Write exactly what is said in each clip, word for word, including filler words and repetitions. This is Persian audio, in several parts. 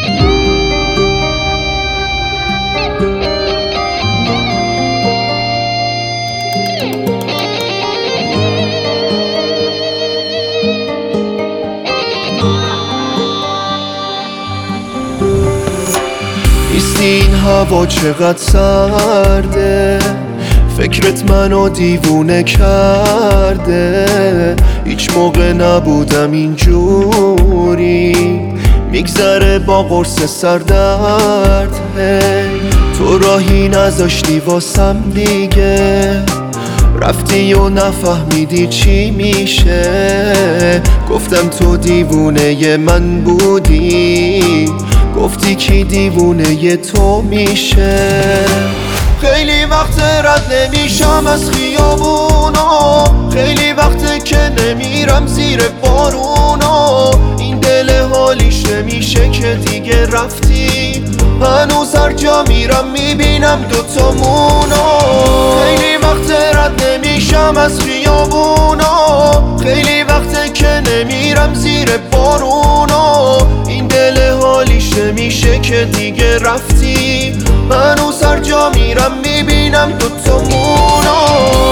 نیستی این هوا چقدر سرده، فکرت منو دیوونه کرده. هیچ موقع نبودم اینجوری، میگذره با قرص سردرد. هی تو راهی نذاشتی واسم دیگه، رفتی و نفهمیدی چی میشه. گفتم تو دیوونه من بودی، گفتی کی دیوونه تو میشه. خیلی وقت رد نمیشم از خیابونا، خیلی وقت که نمیرم زیر بارونا. این دل حالیش نمیشه که دیگه رفتی، هنوز هر جا میرم میبینم دوتامونا. خیلی وقت رد نمیشم از خیابونا، خیلی وقت که نمیرم زیر بارونا. این دل حالیش نمیشه که دیگه رفتی، هنوز هر جا میرم میبینم دوتامونا.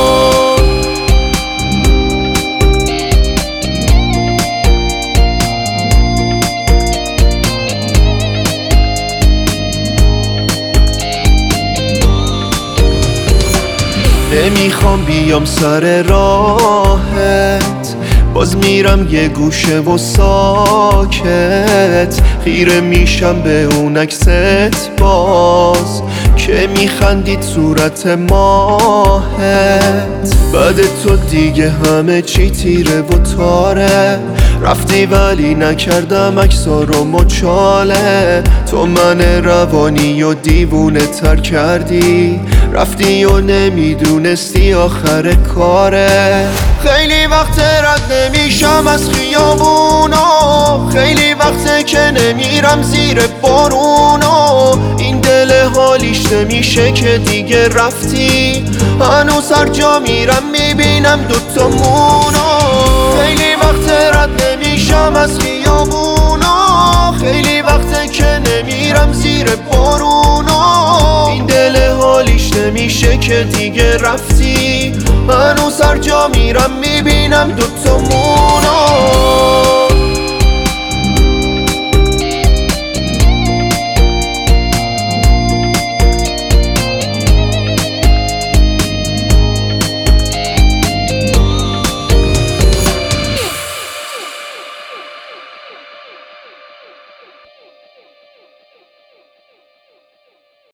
نمیخوام بیام سر راهت، باز میرم یه گوشه و ساکت. خیره میشم به اون عکست باز که میخندید صورت ماهت. بعد تو دیگه همه چی تیره و تاره، رفتی ولی نکردم عکسا رو مچاله. تو من روانی و دیوونه تر کردی، رفتی و نمیدونستی آخر کاره. خیلی وقت رد نمیشم از خیابونا، خیلی وقت که نمیرم زیر بارونا. این دل حالیش نمیشه که دیگه رفتی، هنوز هر جا میرم میبینم دوتامونا. خیلی وقت رد نمیشم از خیابونا، خیلی وقت که نمیرم زیر بارونا. این دل حالیش نمیشه که دیگه رفتی، هنوز هر جا میرم میبینم دوتامونا.